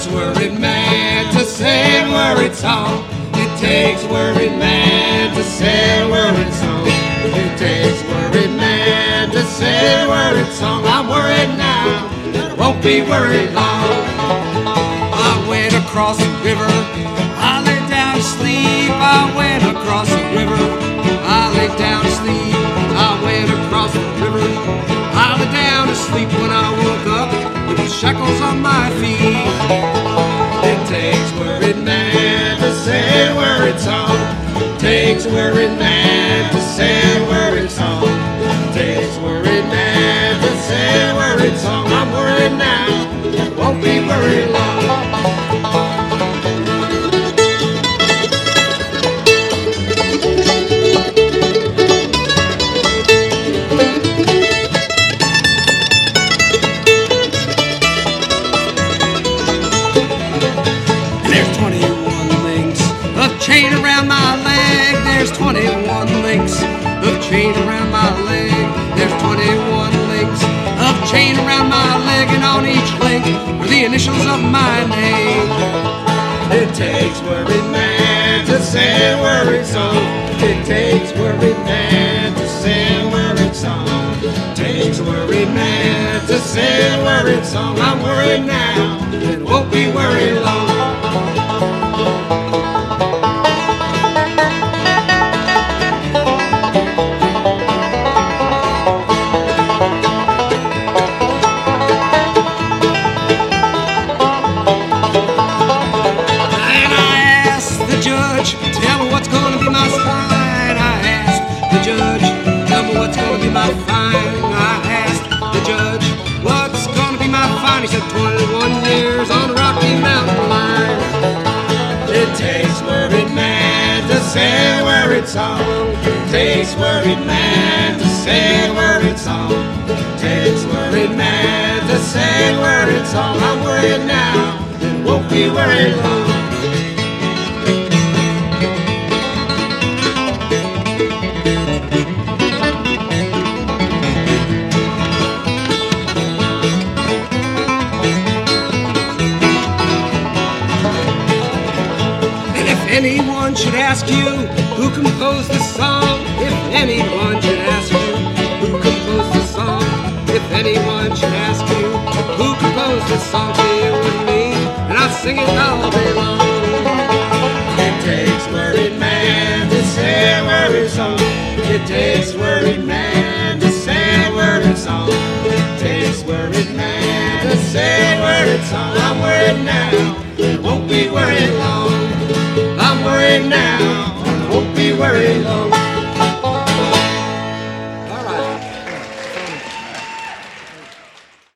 takes worried man to say a worried song. It takes worried man to say a worried song. It takes worried man to say a worried song. I'm worried now, I won't be worried long. I went across the river, I lay down to sleep. I went across the river, I lay down to sleep. I went across the river, I lay down to sleep. When I woke up with the shackles on my feet. It takes worried man to say a worried song. It takes worried man to say a worried song. It takes worried man to say a worried song. I'm worried now, won't be worried long. Chain around my leg, there's 21 links of chain around my leg. There's 21 links of chain around my leg, and on each link are the initials of my name. It takes worried man to say a worried song. It takes worried man to say a worried song. It takes worried man to say a worried song. I'm worried now, and won't be worried long. Tell me what's gonna be my fine. I asked the judge, tell me what's gonna be my fine. I asked the judge, what's gonna be my fine? He said 21 years on the Rocky Mountain line. It takes worried man to say a worried song. It takes worried man to say a worried song. It takes worried man to say a worried song. I'm worried now, and won't be worried long. Anyone should ask you who composed the song, if anyone should ask you who composed the song, if anyone should ask you who composed the song, say it with me, and I'll sing it all day long. It takes worried man to say a worried song. It takes worried man to say a worried song. It takes worried man to say a worried song. I'm worried now, it won't be worried long. I'm worried now,